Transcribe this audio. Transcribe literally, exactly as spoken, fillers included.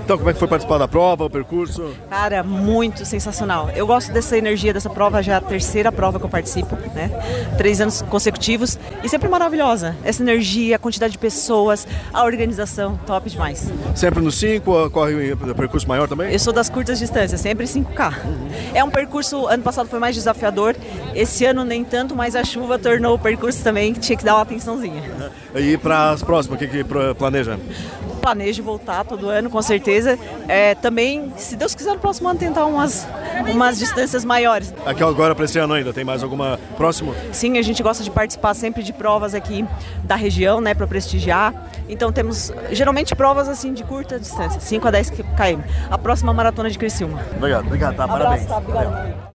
Então, como é que foi participar da prova, o percurso? Cara, muito sensacional. Eu gosto dessa energia dessa prova, já é a terceira prova que eu participo, né? Três anos consecutivos e sempre maravilhosa. Essa energia, a quantidade de pessoas, a organização, top demais. Sempre no cinco ou corre o percurso maior também? Eu sou das curtas distâncias, sempre cinco K. É um percurso, ano passado foi mais desafiador, esse ano nem tanto, mas a chuva tornou o percurso também que tinha que dar uma atençãozinha. E para as próximas, o que, que planeja? Planejo voltar todo ano, com certeza. É, também, se Deus quiser, no próximo ano tentar umas, umas distâncias maiores. Aqui agora para esse ano ainda, tem mais alguma próximo? Sim, a gente gosta de participar sempre de provas aqui da região, né, para prestigiar. Então temos, geralmente, provas assim de curta distância, cinco a dez quilômetros. A próxima maratona de Criciúma. Obrigado, obrigado, tá, Abraço, parabéns. tá, obrigado.